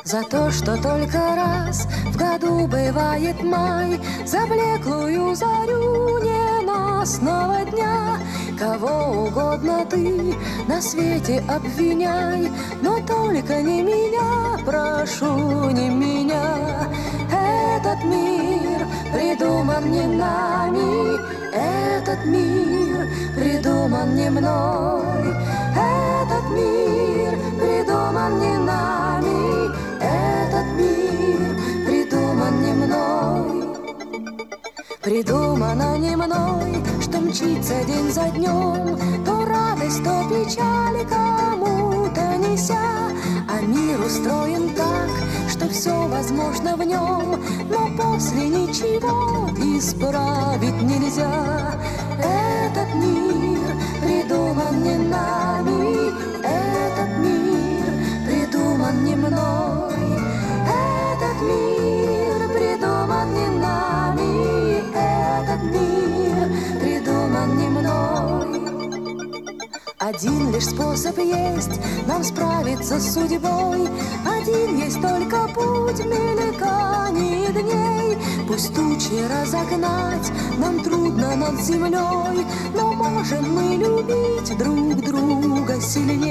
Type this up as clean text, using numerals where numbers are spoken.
За то, что только раз в году бывает май, за блеклую зарю ненастного дня. Кого угодно ты на свете обвиняй, но только не меня, прошу, не меня. Этот мир придуман не нами, этот мир придуман не мной. Этот мир придуман не нами, этот мир придуман не мной. Придумано не мной, что мчится день за днем, то радость, то печаль кому-то неся. А мир устроен так, что все возможно в нем, но после ничего исправить нельзя. Этот мир придуман не нами, этот мир придуман не мной. Этот мир придуман не нами, этот мир придуман не мной. Один лишь способ есть нам справиться с судьбой, один есть только путь в мелькании дней. Пусть тучи разогнать нам трудно над землей, но можем мы любить друг друга сильней.